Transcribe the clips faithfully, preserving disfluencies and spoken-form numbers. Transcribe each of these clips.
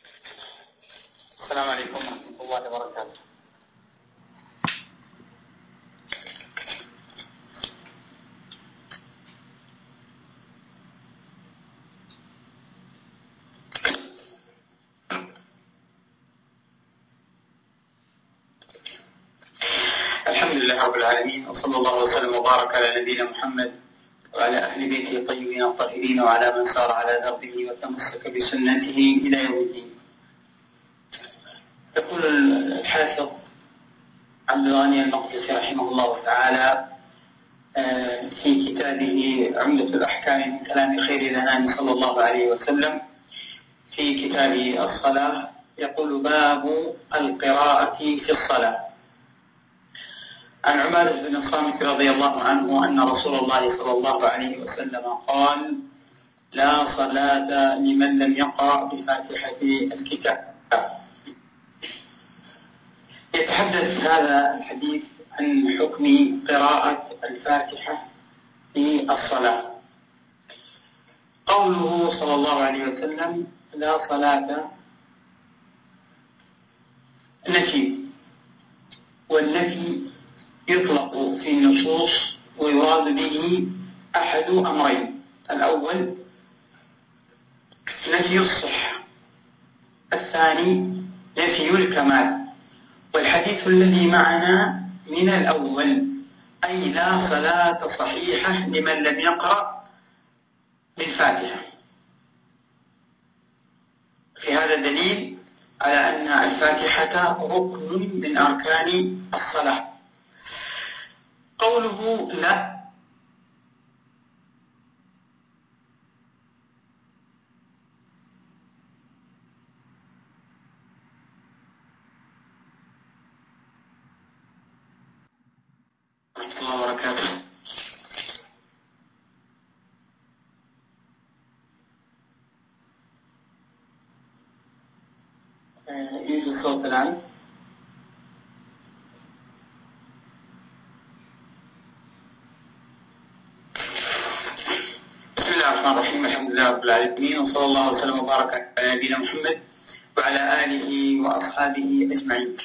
السلام عليكم ورحمة الله وبركاته. الحمد لله رب العالمين، وصلى الله وسلم وبارك على نبينا محمد وعلى أهل بيته الطيبين الطاهرين وعلى من سار على دربه وتمسك بسنته إلى يوم الدين. يقول الحافظ عبد الغني المقدسي رحمه الله تعالى في كتابه عمدة الأحكام من كلام خير الأنام صلى الله عليه وسلم في كتاب الصلاة، يقول: باب القراءة في الصلاة. عن عبادة بن الصامت رضي الله عنه أن رسول الله صلى الله عليه وسلم قال: لا صلاة لمن لم يقرأ بفاتحة الكتاب. يتحدث هذا الحديث عن حكم قراءة الفاتحة في الصلاة. قوله صلى الله عليه وسلم لا صلاة نفي، والنفي يطلق في النصوص ويراد به أحد أمرين: الأول نفي الصحة، الثاني نفي الكمال. والحديث الذي معنا من الأول، أي لا صلاة صحيحة لمن لم يقرأ بالفاتحة. في هذا دليل على أن الفاتحة ركن من أركان الصلاة. قوله لا ورحمة الله وبركاته. يوجد صوت الآن؟ بسم الله الرحمن الرحيم، الحمد لله رب العالمين، وصلى الله وسلم وبارك على نبينا محمد وعلى آله وأصحابه أجمعين.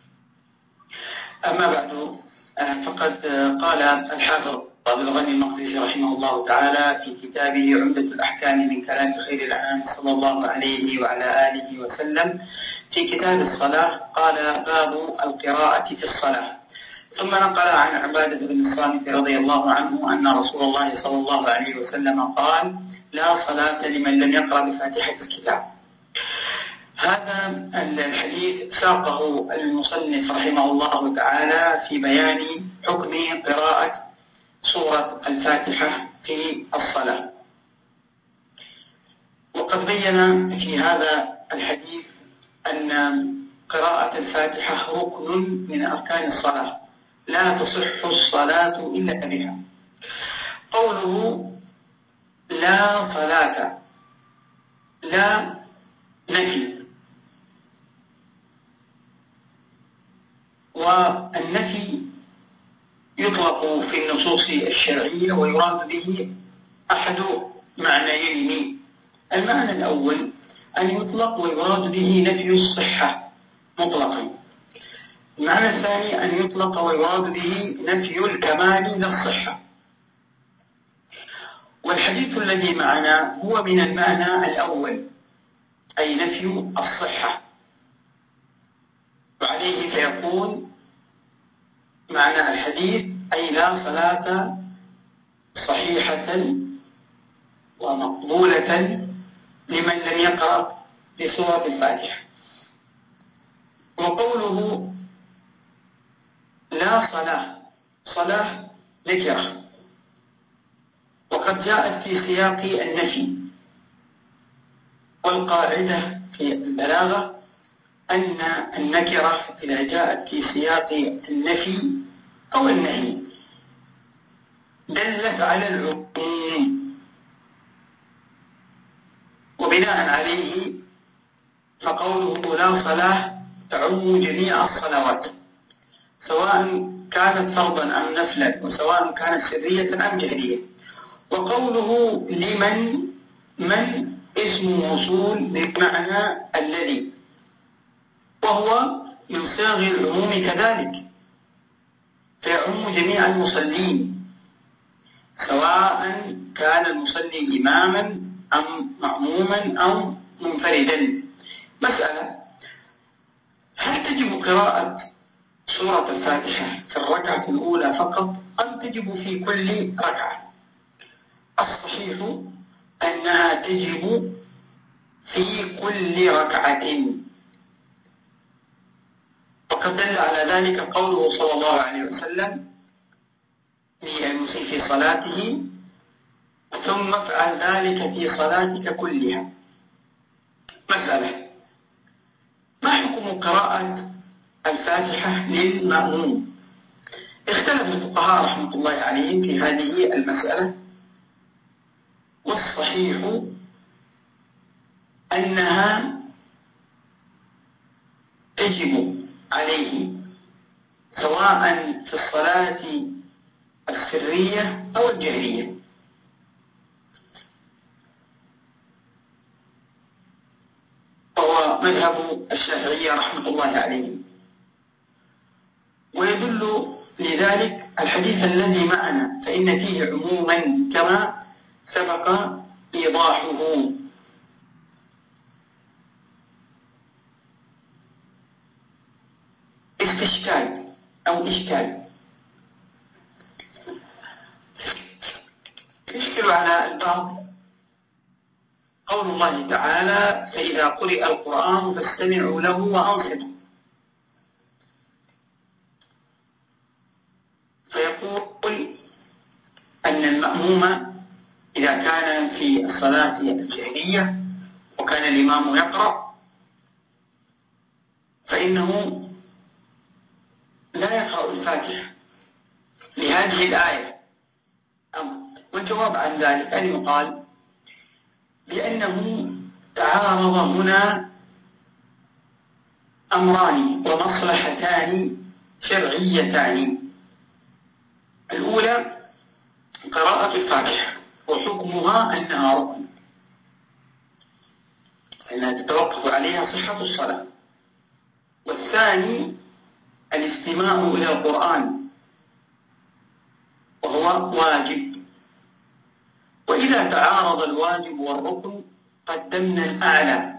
أما بعد، فقد قال الحافظ عبد الغني المقدسي رحمه الله تعالى في كتابه عمدة الأحكام من كلام خير الأنام صلى الله عليه وعلى آله وسلم في كتاب الصلاة، قال: باب القراءة في الصلاة. ثم نقل عن عبادة بن الصامت رضي الله عنه أن رسول الله صلى الله عليه وسلم قال: لا صلاة لمن لم يقرأ بفاتحة الكتاب. هذا الحديث ساقه المصنف رحمه الله تعالى في بيان حكم قراءة سورة الفاتحة في الصلاة. وقد بين في هذا الحديث أن قراءة الفاتحة ركن من أركان الصلاة، لا تصح الصلاة إلا بها. قوله لا صلاة، لا نفي، والنفي يطلق في النصوص الشرعية ويراد به أحد معنيين: المعنى الأول أن يطلق ويراد به نفي الصحة مطلقا، المعنى الثاني أن يطلق ويراد به نفي الكمال للصحة. والحديث الذي معنا هو من المعنى الأول، أي نفي الصحة، وعليه فيكون معنى الحديث أي لا صلاة صحيحة ومقبولة لمن لم يقرأ بسورة الفاتحة. وقوله لا صلاة، صلاة نكرة، وقد جاءت في سياق النفي، والقاعدة في البلاغة أن النكرة إذا جاءت في سياق النفي أو النهي دلت على العموم، وبناء عليه فقوله لا صلاة تعم جميع الصلوات، سواء كانت فرضا أم نفلا، وسواء كانت سرية أم جهرية. وقوله لمن، من اسم موصول بمعنى الذي، وهو من صيغ العموم كذلك، فيعم جميع المصلين سواء كان المصلي إماما أم مأموما أو منفردا. مسألة: هل تجب قراءة سورة الفاتحة في الركعة الأولى فقط أم تجب في كل ركعة؟ الصحيح أنها تجب في كل ركعة، وقد دل على ذلك قوله صلى الله عليه وسلم للمسيء في صلاته: ثم افعل ذلك في صلاتك كلها. مسألة: ما حكم قراءة الفاتحة للمأموم؟ اختلف الفقهاء رحمة الله عليهم في هذه المسألة، والصحيح أنها تجب عليه سواء في الصلاة السرية أو الجهرية. وهو مذهب الشافعية رحمة الله عليهم، ويدل لذلك الحديث الذي معنا، فإن فيه عموما كما سبق إيضاحه. استشكال أو إشكال: يشكل على البعض قول الله تعالى: فإذا قرئ القرآن فاستمعوا له وأنصتوا. فيقول أن المأموم إذا كان في الصلاة الجهرية وكان الإمام يقرأ فإنه لا يقرأ الفاتحة لهذه الآية. والجواب عن ذلك أن يقال بأنه تعارض هنا أمران ومصلحتان شرعيتان. الأولى قراءة الفاتحة وحكمها أنها ركن، أنها تتوقف عليها صحة الصلاة. والثاني الاستماع إلى القرآن وهو واجب. وإذا تعارض الواجب والركن قدمنا الأعلى،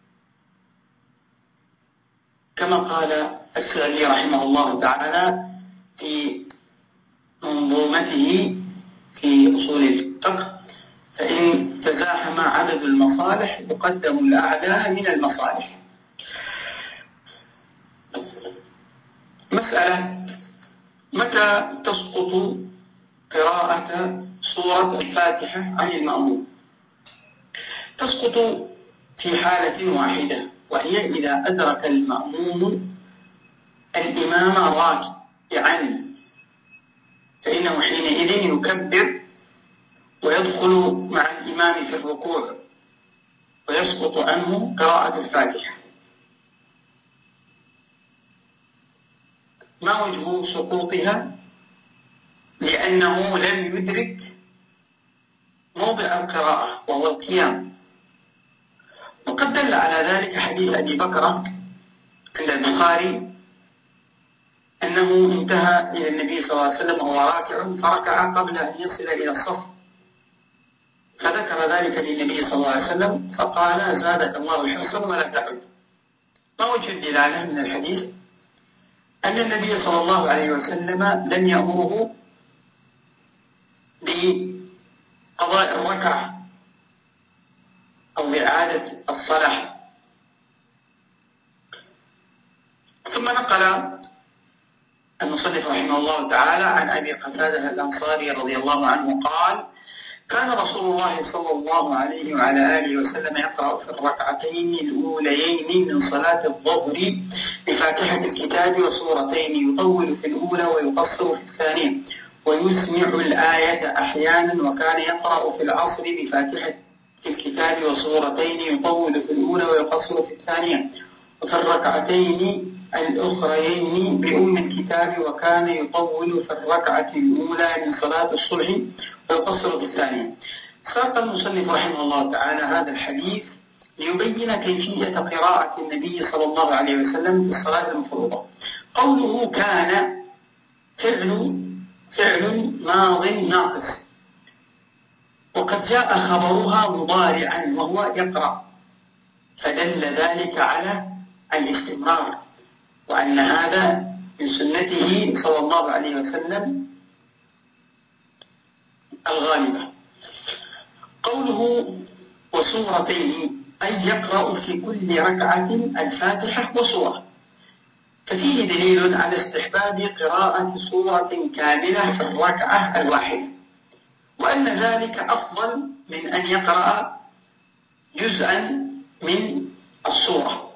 كما قال السعدي رحمه الله تعالى في منظومته في أصول الفقه: فإن تزاحم عدد المصالح يقدم الأعلى من المصالح. مسألة: متى تسقط قراءة سورة الفاتحة عن المأموم؟ تسقط في حالة واحدة، وهي إذا أدرك المأموم الإمام راكعا، فإنه حينئذ يكبر ويدخل مع الإمام في الركوع ويسقط عنه قراءة الفاتحة. ما وجه سقوطها؟ لأنه لم يدرك موضع القراءة وهو القيام. وقد دل على ذلك حديث أبي بكرة عند البخاري أنه انتهى إلى النبي صلى الله عليه وسلم وهو راكع فركع قبل أن يصل إلى الصف، فذكر ذلك للنبي صلى الله عليه وسلم فقال: زادك الله حرصا ولا تعد. ما وجه الدلالة من الحديث؟ أن النبي صلى الله عليه وسلم لم يأمره بقضاء الركعة أو بإعادة الصلاة. ثم نقل المصنف رحمه الله تعالى عن أبي قتادة الأنصاري رضي الله عنه قال: كان رسول الله صلى الله عليه وعلى آله وسلم يقرأ في الركعتين الأوليين من صلاة الظهر بفاتحة الكتاب وسورتين، يطول في الأولى ويقصر في الثانية، ويسمع الآية أحيانا. وكان يقرأ في العصر بفاتحة الكتاب وسورتين، يطول في الأولى ويقصر في الثانية، وفي الركعتين الأخريين بأم الكتاب، وكان يطول في الركعة الأولى من صلاة الصبح ويقصر في الثانية. ساق المصنف رحمه الله تعالى هذا الحديث ليبين كيفية قراءة النبي صلى الله عليه وسلم في الصلاة المفروضة. قوله كان فعل فعل ماض ناقص، وقد جاء خبرها مضارعا وهو يقرأ، فدل ذلك على الاستمرار، وأن هذا من سنته صلى الله عليه وسلم الغالبة. قوله وسورتين أي يقرأ في كل ركعة الفاتحة وسورة، ففيه دليل على استحباب قراءة سورة كاملة في الركعة الواحدة، وأن ذلك أفضل من أن يقرأ جزءا من السورة،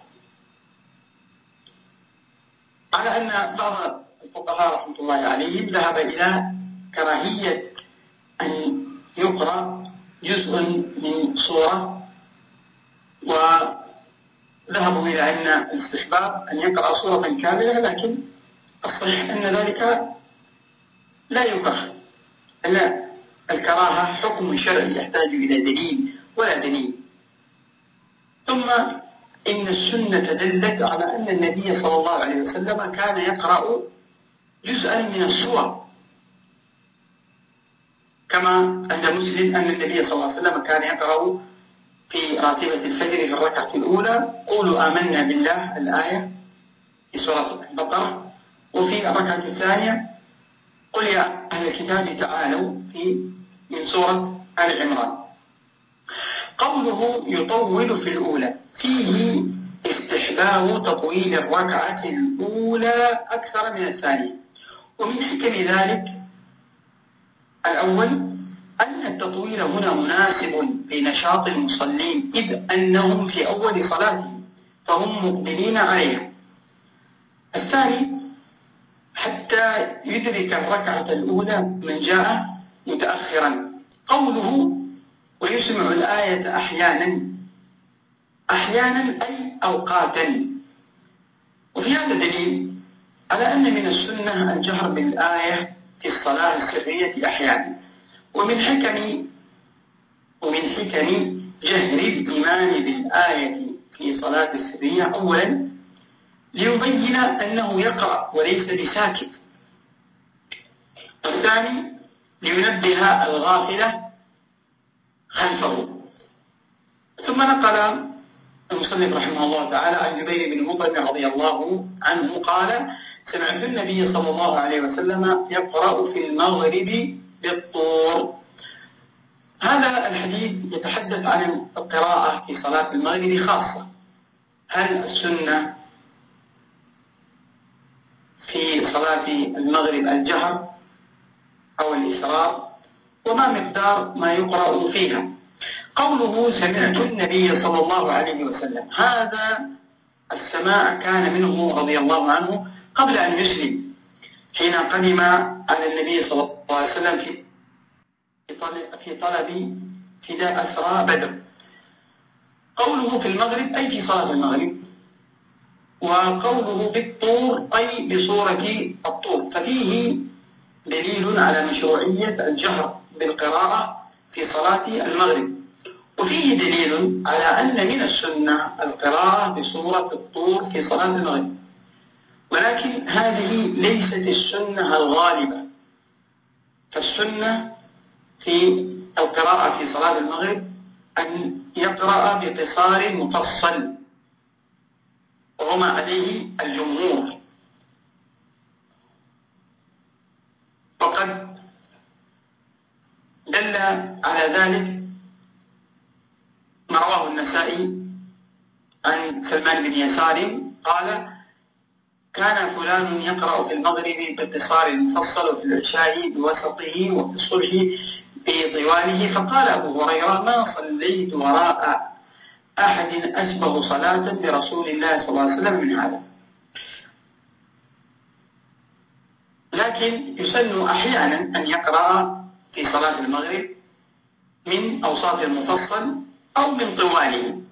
على أن بعض الفقهاء رحمة الله عليهم ذهب إلى كراهية أن يقرأ جزء من سورة، وذهبوا إلى أن الاستحباب أن يقرأ سورة كاملة، لكن الصحيح أن ذلك لا يكره، أن الكراهة حكم شرعي يحتاج إلى دليل ولا دليل. ثم إن السنة دلت على أن النبي صلى الله عليه وسلم كان يقرأ جزءا من السور، كما عند مسلم أن النبي صلى الله عليه وسلم كان يقرأ في راتبة الفجر في الركعة الأولى قولوا آمنا بالله الآية في سورة البقرة، وفي الركعة الثانية قل يا أهل الكتاب تعالوا في من سورة آل عمران. قوله يطول في الأولى فيه استحباب تطويل الركعة الأولى أكثر من الثانية، ومن حكم ذلك الأول أن التطويل هنا مناسب لنشاط المصلين، إذ أنهم في أول صلاتهم فهم مقبلين عليها. الثاني حتى يدرك الركعة الأولى من جاء متأخرا. قوله ويسمع الآية أحيانا، أحيانا أي أوقاتا، وفي هذا دليل على أن من السنة الجهر بالآية في الصلاة السرية أحيانا، ومن حكم ومن حكم جهر الإمام بالآية في صلاة السرية أولا ليبين أنه يقرأ وليس بساكت، والثاني لينبه الغافلة خلفه. ثم نقل المصنف رحمه الله تعالى عن جبير بن مطعم رضي الله عنه قال سمعت النبي صلى الله عليه وسلم يقرأ في المغرب بالطور. هذا الحديث يتحدث عن القراءة في صلاة المغرب خاصة، هل السنة في صلاة المغرب الجهر أو الإسرار، وما مقدار ما يقرأ فيها. قوله سمعت النبي صلى الله عليه وسلم، هذا السماع كان منه رضي الله عنه قبل أن يسلم، حين قدم على النبي صلى الله عليه وسلم في في طلب فداء أسرى بدر. قوله في المغرب أي في صلاة المغرب، وقوله بالطور أي بصورة الطور، ففيه دليل على مشروعية الجهر بالقراءة في صلاة المغرب، وفيه دليل على أن من السنة القراءة بصورة الطور في صلاة المغرب، ولكن هذه ليست السنة الغالبة، فالسنة في القراءة في صلاة المغرب أن يقرأ بقصار مفصل، وهما عليه الجمهور. وقد دل على ذلك ما رواه النسائي عن سلمان بن يسار قال كان فلان يقرأ في المغرب باقتصار المفصل، وفي العشاء بوسطه، وفي الصبح بطواله، فقال أبو هريرة ما صليت وراء أحد أشبه صلاة برسول الله صلى الله عليه وسلم من هذا. لكن يسن أحيانا أن يقرأ في صلاة المغرب من أوساط المفصل أو من طواله.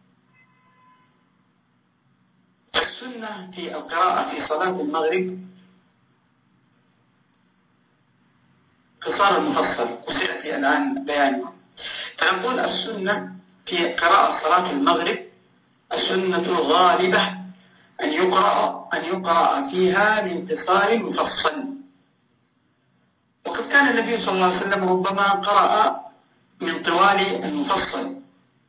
السنة في القراءة في صلاة المغرب قصار المفصل، وسيأتي الآن بيانه. فنقول السنة في قراءة صلاة المغرب السنة الغالبة أن يقرأ أن يقرأ فيها الانتصار مفصل. وقد كان النبي صلى الله عليه وسلم ربما قرأ من طوال المفصل،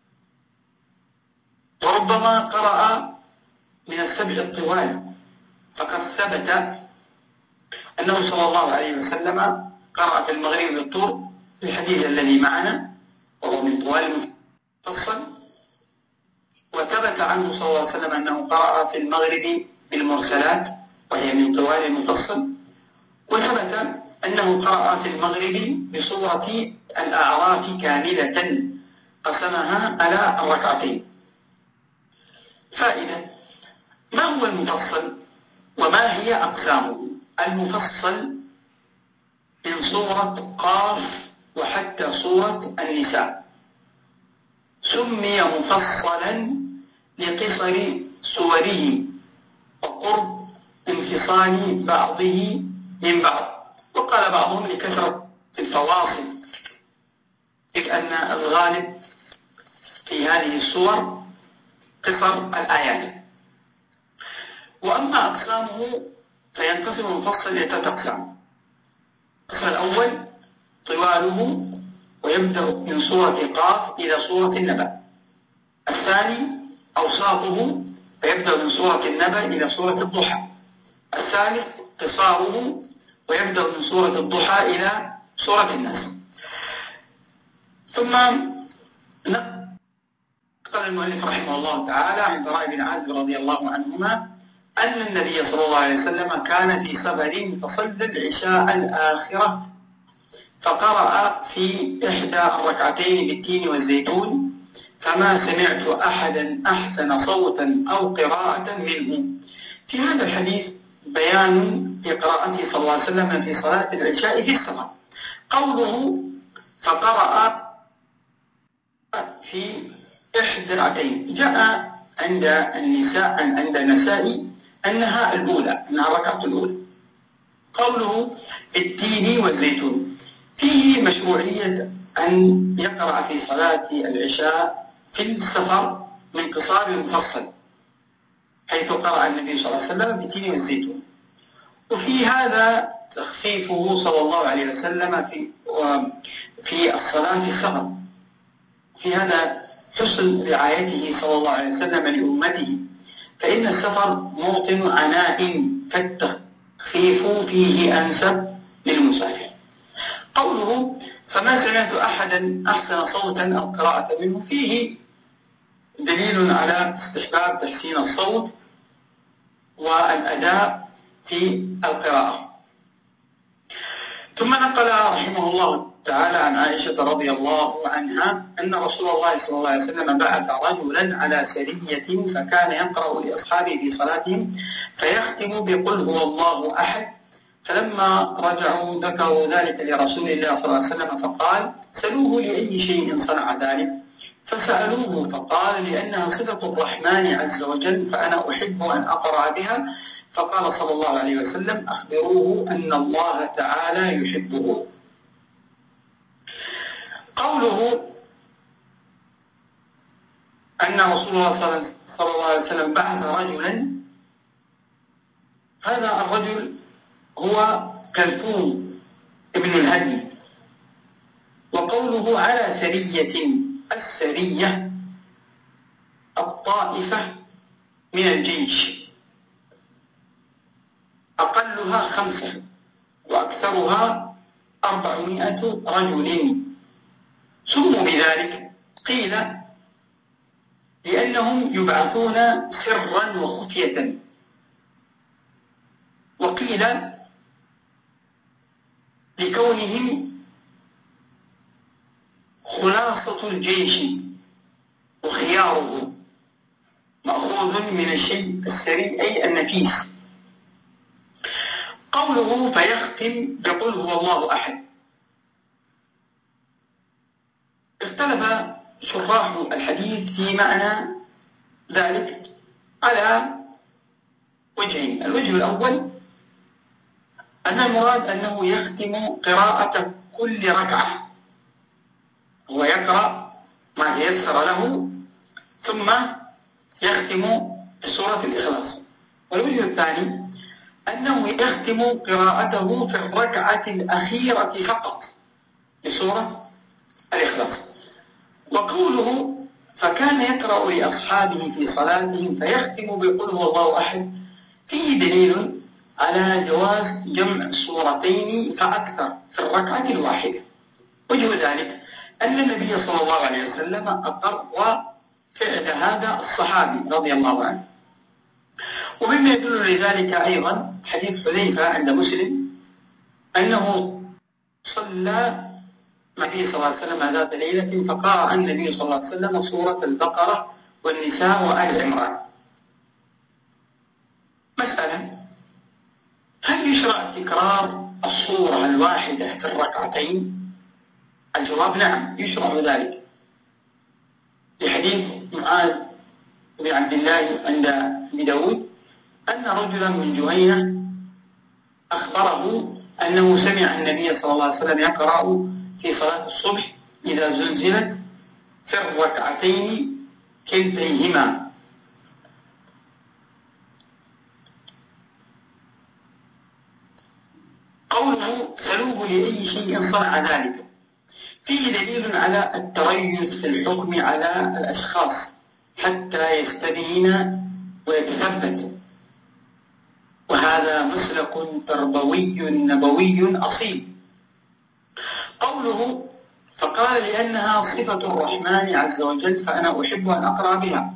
وربما قرأ من السبع الطوال، فقد ثبت أنه صلى الله عليه وسلم قرأ في المغرب بالطور في الحديث الذي معنا وهو من طوال المفصل، وثبت عنه صلى الله عليه وسلم أنه قرأ في المغرب بالمرسلات وهي من طوال المفصل، وثبت أنه قرأ في المغرب بصورة الأعراف كاملة قسمها على الركعتين. فائدة: ما هو المفصل وما هي أقسامه؟ المفصل من سورة قاف وحتى سورة النساء سمي مفصلا لقصر سوره وقرب انفصال بعضه من بعض، وقال بعضهم لكثرة الفواصل، إذ أن الغالب في هذه السور قصر الآيات. وأما أقسامه فينقسم المفصل إلى ثلاثة أقسام: القسم الأول طواله ويبدأ من سورة قاف إلى سورة النبأ. الثاني أوساطه فيبدأ من سورة النبأ إلى سورة الضحى. الثالث قصاره ويبدأ من سورة الضحى إلى سورة الناس. ثم قال المؤلف رحمه الله تعالى عن براء بن عازب رضي الله عنهما أن النبي صلى الله عليه وسلم كان في سفر فصلى العشاء الآخرة فقرأ في إحدى الركعتين بالتين والزيتون فما سمعت أحدا أحسن صوتا أو قراءة منه. في هذا الحديث بيان في قراءته صلى الله عليه وسلم في صلاة العشاء في السفر. قوله فقرأ في إحدى الركعتين جاء عند النساء عند النساء أنها الأولى، أنها الركعة الأولى. قوله التين والزيتون فيه مشروعية أن يقرأ في صلاة العشاء في السفر من قصار المفصل، حيث قرأ النبي صلى الله عليه وسلم بالتين والزيتون. وفي هذا تخفيفه صلى الله عليه وسلم في في الصلاة في السفر، في هذا حسن رعايته صلى الله عليه وسلم لأمته، فإن السفر موطن عناء فالتخفيف فيه أنسب للمسافر. قوله فما سمعت أحدا أحسن صوتا أو قراءة منه فيه دليل على استحباب تحسين الصوت والأداء في القراءة. ثم نقل رحمه الله تعالى عن عائشة رضي الله عنها أن رسول الله صلى الله عليه وسلم بعث رجلا على سرية فكان يقرأ لأصحابه في صلاتهم فيختم بقل هو الله أحد، فلما رجعوا ذكروا ذلك لرسول الله صلى الله عليه وسلم فقال سلوه لأي شيء صنع ذلك، فسألوه فقال لأنها صفة الرحمن عز وجل فأنا أحب أن أقرأ بها، فقال صلى الله عليه وسلم أخبروه أن الله تعالى يحبه. قوله أن رسول الله صلى الله عليه وسلم بعث رجلا، هذا الرجل هو كلثوم ابن الهدي. وقوله على سرية، السرية الطائفة من الجيش أقلها خمسة وأكثرها أربعمائة رجل. سموا بذلك قيل لأنهم يبعثون سرا وخفية، وقيل لكونهم خلاصة الجيش وخياره، مأخوذ من الشيء السري أي النفيس. قوله فيختم بقل هو الله أحد، اختلف شراح الحديث في معنى ذلك على وجهين. الوجه الأول أن المراد أنه يختم قراءة كل ركعة، هو يقرأ ما تيسر له ثم يختم بسورة الإخلاص. والوجه الثاني أنه يختم قراءته في الركعة الأخيرة فقط بسورة الإخلاص. وقوله فكان يقرأ لأصحابه في صلاتهم فيختم بقل هو الله أحد فيه دليل على جواز جمع سورتين فأكثر في الركعة الواحدة. وجه ذلك أن النبي صلى الله عليه وسلم أقر فعل هذا الصحابي رضي الله عنه. ومما يدل لذلك أيضا حديث حذيفة عند مسلم أنه صلى مع النبي صلى الله عليه وسلم ذات ليلة فقرأ النبي صلى الله عليه وسلم سورة البقرة والنساء وآل عمران. مسألة: هل يشرع تكرار الصورة الواحدة في الركعتين؟ الجواب نعم، يشرع ذلك لحديث معاذ بن عبد الله عند ابي داود أن رجلا من جهينة أخبره أنه سمع النبي صلى الله عليه وسلم يقرأ في صلاة الصبح إذا زلزلت في الركعتين كلتيهما. قوله سلوه لأي شيء صنع ذلك فيه دليل على التريث في الحكم على الأشخاص حتى يستبين ويتثبت، وهذا مسلك تربوي نبوي أصيل. قوله فقال لأنها صفة الرحمن عز وجل فأنا أحب أن أقرأ بها.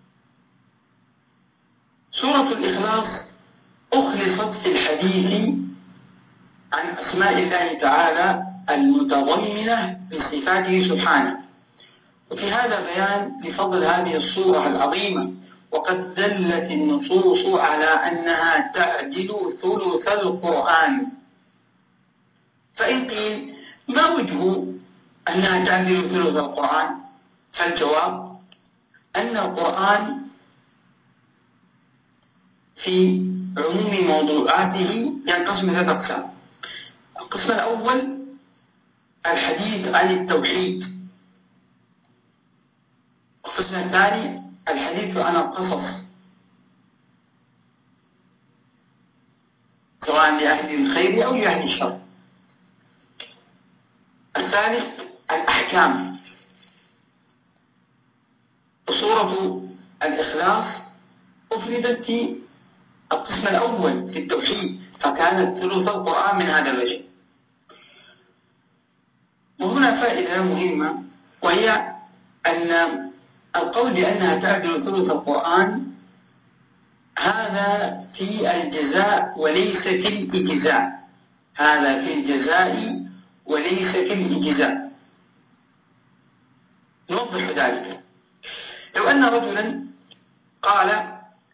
سورة الإخلاص أخلصت في الحديث عن أسماء الله تعالى المتضمنة بصفاته سبحانه، وفي هذا بيان لفضل هذه السورة العظيمة، وقد دلت النصوص على أنها تعدل ثلث القرآن. فإن قيل ما وجه أنها تعدل ثلث القرآن؟ فالجواب أن القرآن في عموم موضوعاته ينقسم ثلاثة أقسام. القسم الأول الحديث عن التوحيد، القسم الثاني الحديث عن القصص سواء لأهل الخير أو لأهل الشر، الثالث الأحكام. وسورة الإخلاص أفردت في القسم الأول في التوحيد فكانت ثلث القرآن من هذا الوجه. وهنا فائدة مهمة، وهي أن القول بأنها تعدل ثلث القرآن هذا في الجزاء وليس في الإجزاء، هذا في الجزاء وليس في الإجزاء. نوضح ذلك. لو أن رجلا قال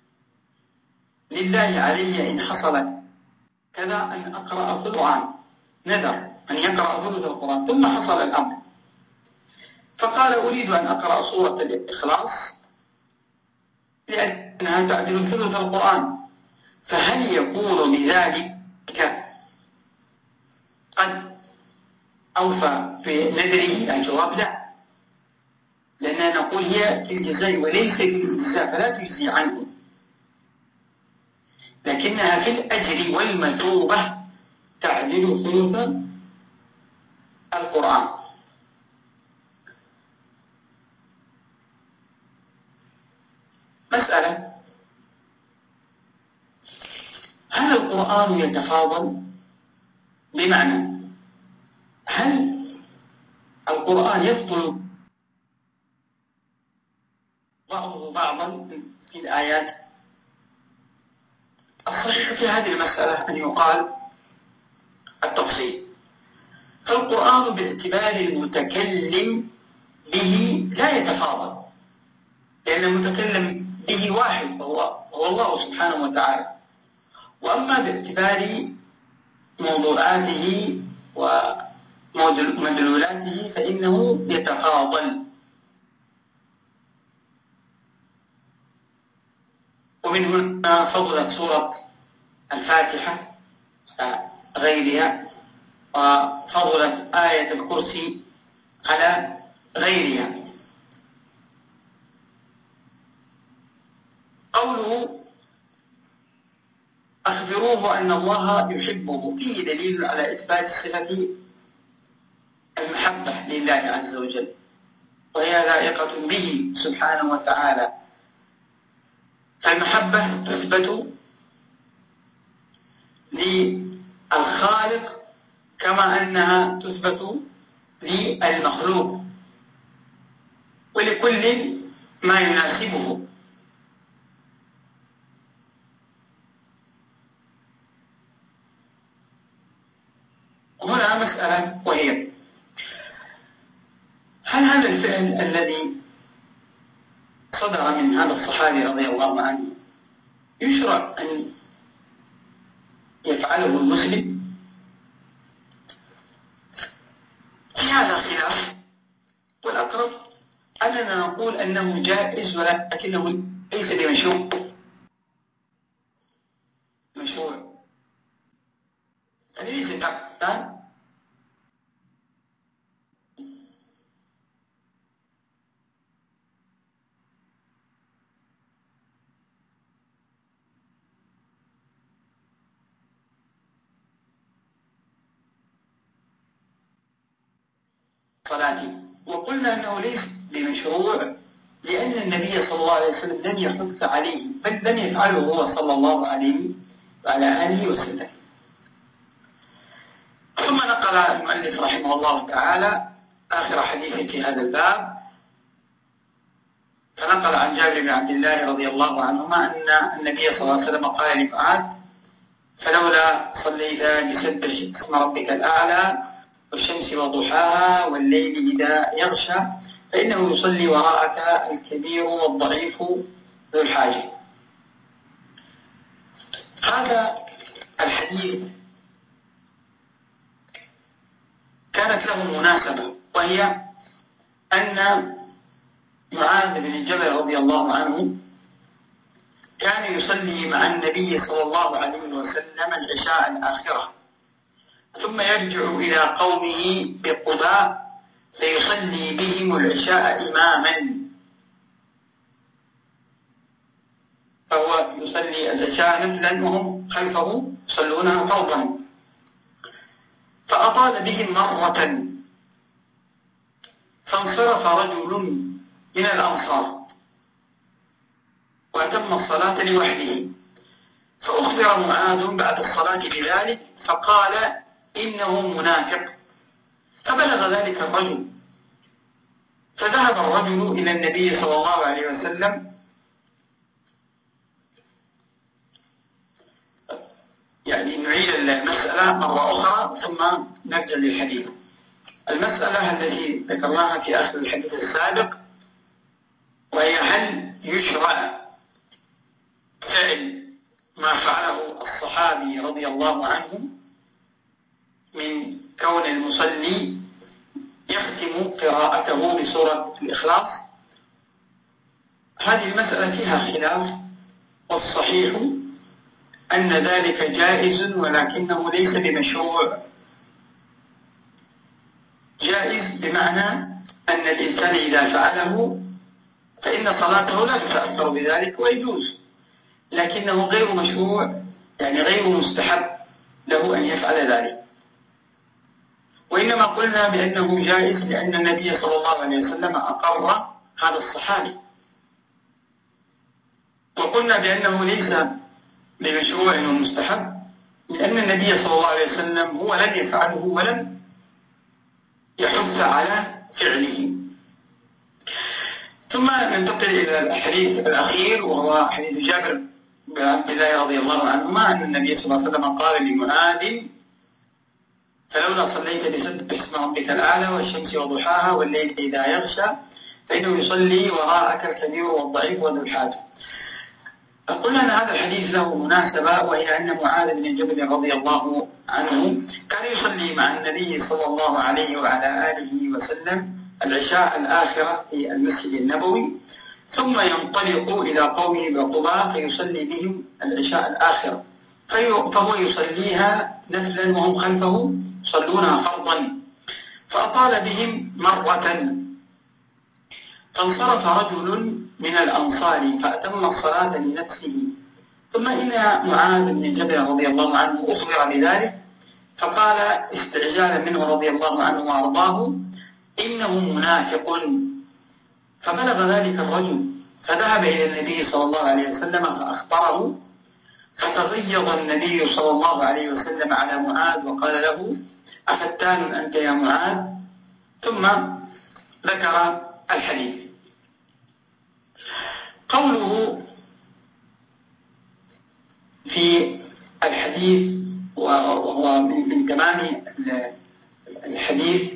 لله علي إن حصل كذا أن أقرأ في القرآن، نذر أن يقرأ ثلث القرآن، ثم حصل الأمر فقال أريد أن أقرأ سورة الإخلاص لأنها تعدل ثلث القرآن، فهل يكون بذلك قد أوفى في نذره؟ الجواب لا، لأننا نقول هي في الجزاء وليس في الإجزاء فلا تجزي عنه، لكنها في الأجر والمثوبة تعدل ثلث القرآن. مسألة: هل القرآن يتفاضل؟ بمعنى هل القرآن يفضل بعضه بعضا في الآيات؟ الصحيح في هذه المسألة أن يقال التفصيل. فالقرآن باعتبار المتكلم به لا يتفاضل، لأن المتكلم به واحد وهو هو الله سبحانه وتعالى. وأما باعتبار موضوعاته ومدلولاته فإنه يتفاضل. ومن هنا فضلت سورة الفاتحة غيرها، وفضلت آية الكرسي على غيرها. قوله أخبروه أن الله يحبه فيه دليل على إثبات صفة المحبة لله عز وجل، وهي لائقة به سبحانه وتعالى. فالمحبة تثبت للخالق كما أنها تثبت للمخلوق، ولكل ما يناسبه. هنا مسألة، وهي هل هذا الفعل الذي صدر من هذا الصحابي رضي الله عنه يشرع أن يفعله المسلم؟ في هذا خلاف، والأقرب أننا نقول أنه جائز ولكنه ليس بمشروع. مشروع يعني ليس تعبان صلاتي. وقلنا أنه ليس بمشروع لأن النبي صلى الله عليه وسلم لم يحث عليه، بل لم يفعله هو صلى الله عليه وعلى آله وسلم. ثم نقل المؤلف رحمه الله تعالى آخر حديث في هذا الباب، فنقل عن جابر بن عبد الله رضي الله عنهما أن النبي صلى الله عليه وسلم قال لمعاذ: فلولا صليت بسبح اسم ربك الأعلى والشمس وضحاها والليل إذا يغشى فإنه يصلي وراءك الكبير والضعيف ذو الحاجة. هذا الحديث كانت له مناسبة، وهي أن معاذ بن جبل رضي الله عنه كان يصلي مع النبي صلى الله عليه وسلم العشاء الآخرة، ثم يرجع إلى قومه بقباء فيصلي بهم العشاء إماما، فهو يصلي العشاء نفلا وهم خلفه يصلونها فرضا. فأطال بهم مرة فانصرف رجل من الأنصار وأتم الصلاة لوحده، فأخبر معاذ بعد الصلاة بذلك فقال: إنه منافق. فبلغ ذلك الرجل، فذهب الرجل إلى النبي صلى الله عليه وسلم يعني نعيد المسألة مرة أخرى ثم نرجع للحديث. المسألة التي ذكرناها في آخر الحديث السابق، وهي هل يشرع فعل ما فعله الصحابي رضي الله عنه من كون المصلي يختم قراءته بسورة الإخلاص؟ هذه المسألة فيها خلاف، والصحيح أن ذلك جائز ولكنه ليس بمشروع. جائز بمعنى أن الإنسان إذا فعله فإن صلاته لا تتأثر بذلك ويجوز، لكنه غير مشروع، يعني غير مستحب له أن يفعل ذلك. وإنما قلنا بأنه جائز لأن النبي صلى الله عليه وسلم أقر هذا الصحابي، وقلنا بأنه ليس بمشروع ومستحب لأن النبي صلى الله عليه وسلم هو لم يفعله ولم يحث على فعله. ثم ننتقل إلى الحديث الأخير، وهو حديث جابر بن عبد الله رضي الله عنهما أن النبي صلى الله عليه وسلم قال لمعاذ: فلولا صليت بسبح اسم ربك الأعلى والشمس وضحاها والليل إذا يغشى فإنه يصلي وراءك الكبير والضعيف وذو الحاجة. قلنا أن هذا الحديث له مناسبة، وهي أن معاذ بن جبل رضي الله عنه كان يصلي مع النبي صلى الله عليه وعلى آله وسلم العشاء الآخرة في المسجد النبوي، ثم ينطلق إلى قومه بقباء فيصلي بهم العشاء الآخرة، فهو يصليها نفلا وهم خلفه يصلونها فرضا. فأطال بهم مرة فانصرف رجل من الأنصار فأتم الصلاة لنفسه، ثم إن معاذ بن جبل رضي الله عنه أخبر بذلك فقال استعجالا منه رضي الله عنه وأرضاه: إنه منافق. فبلغ ذلك الرجل فذهب إلى النبي صلى الله عليه وسلم فأخبره، فتغيظ النبي صلى الله عليه وسلم على معاذ وقال له: أفتان أنت يا معاذ؟ ثم ذكر الحديث. قوله في الحديث وهو من تمام الحديث: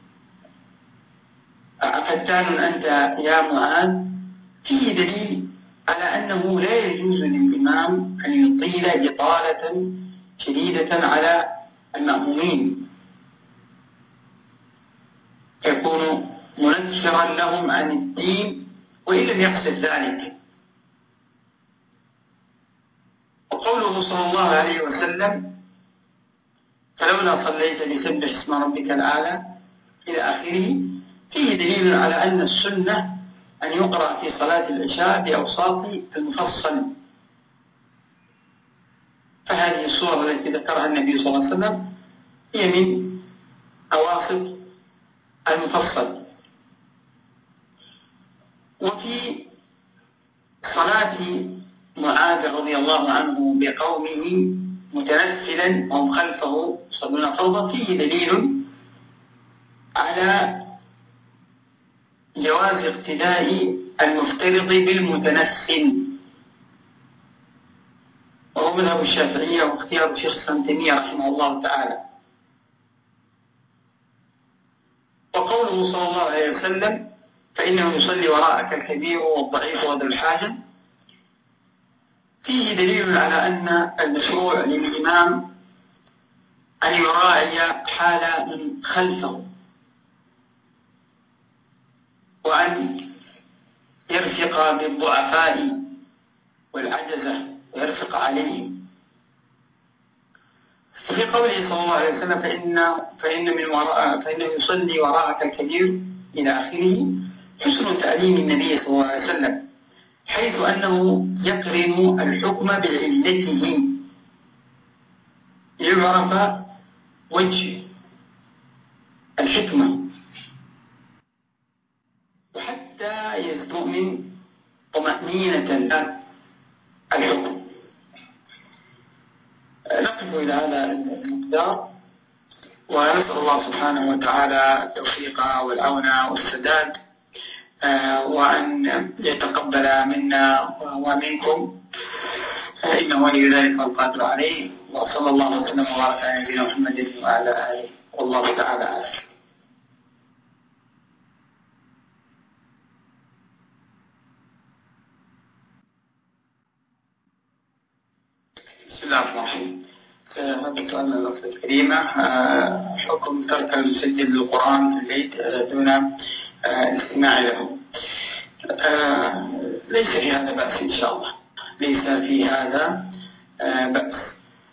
أفتان أنت يا معاذ، فيه دليل على أنه لا يجوز للإمام أن يطيل إطالة شديدة على المأمومين، يكون منكرا لهم عن الدين وإن لم يقصد ذلك. وقوله صلى الله عليه وسلم: فلولا صليت لسبح اسم ربك الأعلى إلى آخره، فيه دليل على أن السنة أن يقرأ في صلاة العشاء بأوساط المفصل، فهذه الصورة التي ذكرها النبي صلى الله عليه وسلم هي من أواسط المفصل. وفي صلاة معاذ رضي الله عنه بقومه متنفلا وهم خلفه يصلون فرضا فيه دليل على جواز اقتداء المفترض بالمتنفل، وهو مذهب الشافعية واختيار الشيخ ابن تيمية رحمه الله تعالى. وقوله صلى الله عليه وسلم: فإنه يصلي وراءك الكبير والضعيف وذو الحاجة، فيه دليل على أن المشروع للإمام أن يراعي حال من خلفه، وأن يرفق بالضعفاء والعجزة ويرفق عليهم. في قوله صلى الله عليه وسلم: فإن فإن من وراء فإنه يصلي وراءك الكبير إلى آخره، حسن تعليم النبي صلى الله عليه وسلم، حيث أنه يقرن الحكم بعلته ليعرف وجه الحكمة، وحتى يستؤمن طمأنينة الحكم. نقف إلى هذا المقدار، ونسأل الله سبحانه وتعالى التوفيق والعون والسداد، وأن يتقبل منا ومنكم، إنه ولي ذلك والقادر عليه. وصلى الله وسلم وبارك على نبينا محمد وعلى آله، والله تعالى أعلم. بسم الله الرحمن الرحيم. هذا سؤال من الأخت الكريمة: حكم ترك المسجل للقرآن في البيت دون الاستماع له. ليس في هذا بأس إن شاء الله، ليس في هذا بأس.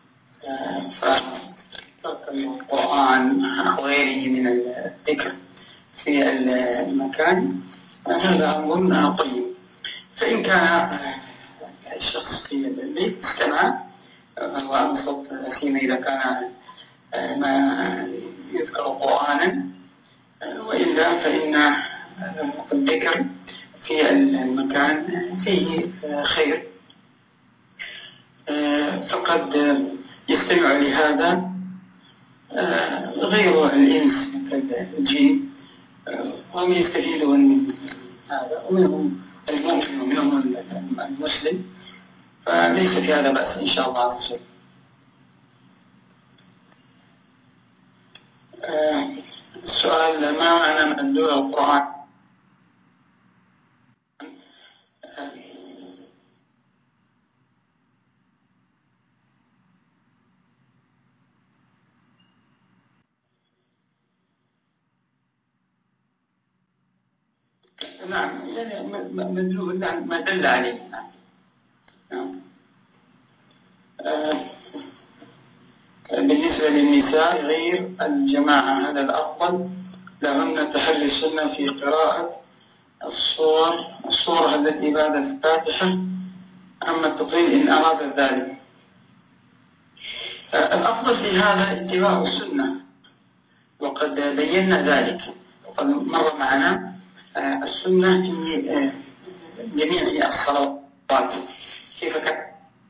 فترك القرآن أو غيره من الذكر في المكان هذا أمر طيب، فإن كان الشخص في البيت استمع وأنصت، فيما إذا كان ما يذكر قرآنا، وإلا فإن الذكر في المكان فيه خير. فقد يستمع لهذا غير الإنس كالجن، وهم يستفيدون من هذا، ومنهم المؤمن ومنهم المسلم، فليس في هذا بأس إن شاء الله عز وجل. السؤال: ما معنى مندوب القرآن؟ نعم، يعني مدلول ما دل عليه. نعم. بالنسبة للنساء غير الجماعة، هذا الأفضل لهن تحري السنة في قراءة الصور الصورة التي بعد الفاتحة، أما التطويل إن أراد ذلك. الأفضل في هذا اتباع السنة، وقد بينا ذلك وقد مر معنا السنة في جميع الصلوات كيف كان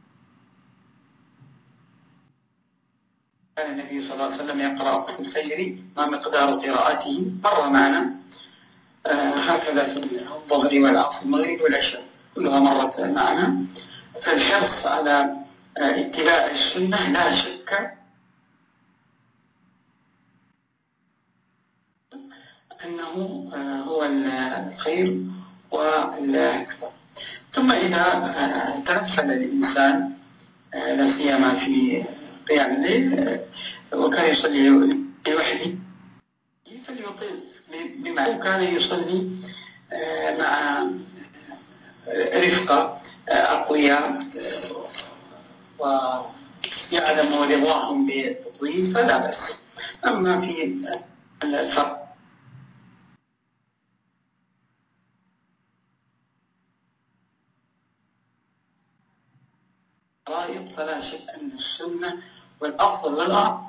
النبي صلى الله عليه وسلم يقرأ في الفجر ما مقدار قراءته، مر معنا هكذا في الظهر والعصر والمغرب والعشاء كلها مرت معنا. فالحرص على اتباع السنة لا شك أنه هو الخير والأكثر. ثم إذا تنفل الإنسان لا سيما في قيام الليل وكان يصلي لوحده فليطيل، بما كان يصلي مع رفقة أقوياء ويعلم رضاهم بالتطويل فلا بأس. أما في الفرق الفرائض فلا شك أن السنة والأفضل والأعظم.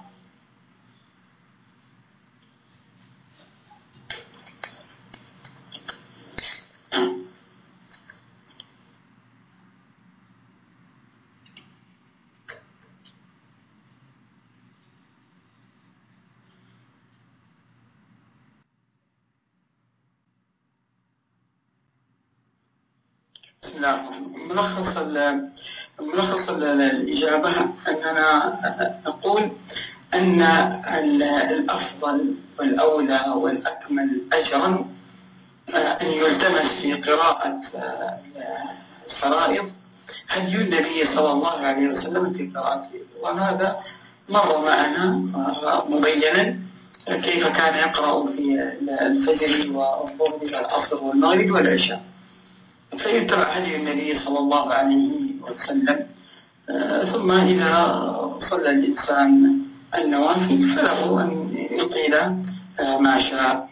بسم الله الرحمن الرحيم. ملخص ملخص الإجابة أننا نقول أن الأفضل والأولى والأكمل أجرا أن يلتمس في قراءة الفرائض هدي النبي صلى الله عليه وسلم في قراءته، وهذا مر معنا مبينا كيف كان يقرأ في الفجر والظهر والعصر والمغرب والعشاء. فيتبع هدي النبي صلى الله عليه وسلم. ثم إذا صلى الإنسان النوافل فله أن يطيل ما شاء.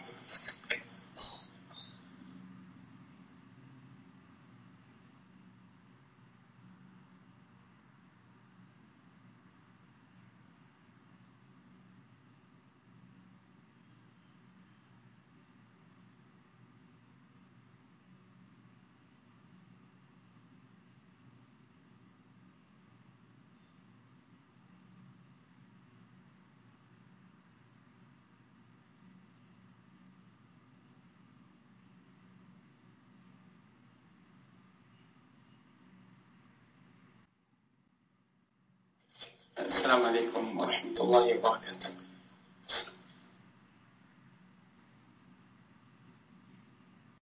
السلام عليكم ورحمة الله وبركاته.